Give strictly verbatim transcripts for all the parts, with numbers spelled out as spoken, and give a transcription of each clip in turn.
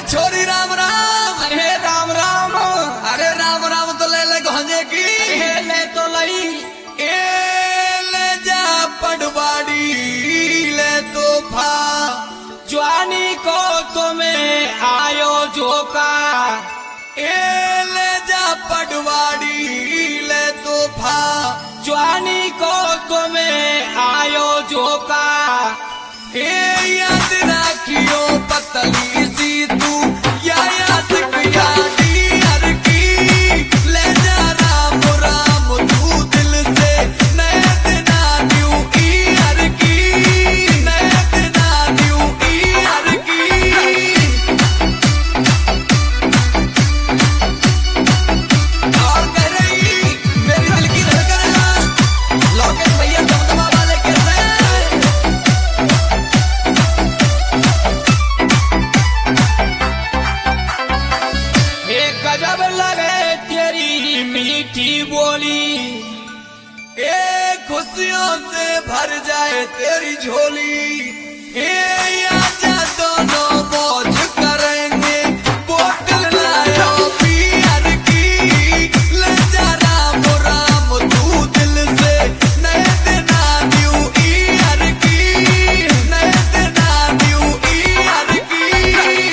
छोरी राम राम। अरे राम राम। अरे राम राम तो ले ले गंजे की। अरे ले तो लई। ए ले जा पटवाड़ी ले तो फा जवानी को तुम्हें आयो झोंका। ए ले जा पटवाड़ी ले तो फा जवानी को तुम्हें आयो झोंका। ए याद राखियो पतली सी तू या याद किया दी हर की। ले जा राम राम तू दिल से नया दिना न्यू ई हर की। नया दिना न्यू ई हर की। और कह रही मेरी दिल की धड़कन लोकेश भैया दमदमा वाले कैसे। गजब लगे तेरी मीठी बोली। ए खुशियों से भर जाए तेरी झोली। ए आजा दोनों मौज करेंगे बोतल लायो बियर की। ले जा राम राम तू दिल से नए दिना न्यू ईयर की। नए दिना न्यू ईयर की।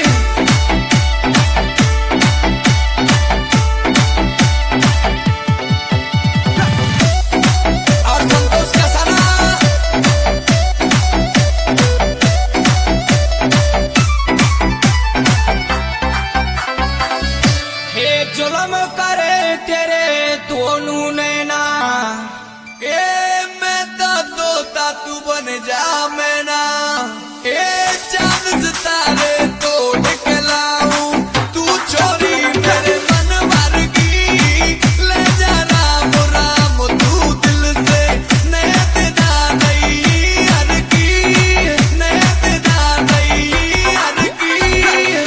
और संतोष का सना हे जुल्म करे तेरे दोनों नैना। ए मैं तो तोता तू बन जा मैना। ए चांद सितारे तोड़ के लाऊं तू छोरी मेरे मन भर की। ले जा राम राम तू दिल से नया दिना नई हर की। नया दिना नई हर की।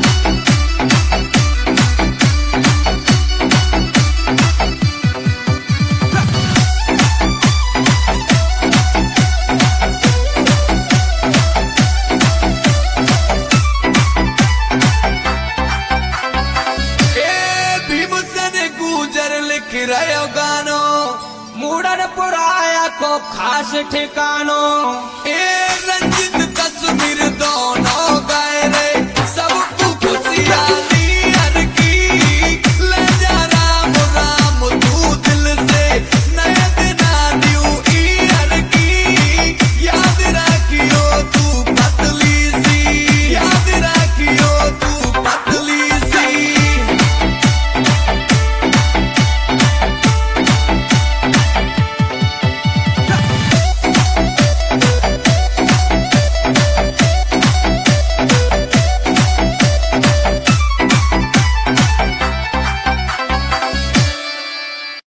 ए भीमसेन गुजर लिख रहे हो गानो। मुड़न पुराया को खास ठिकानो। ए रंजित कश्मीर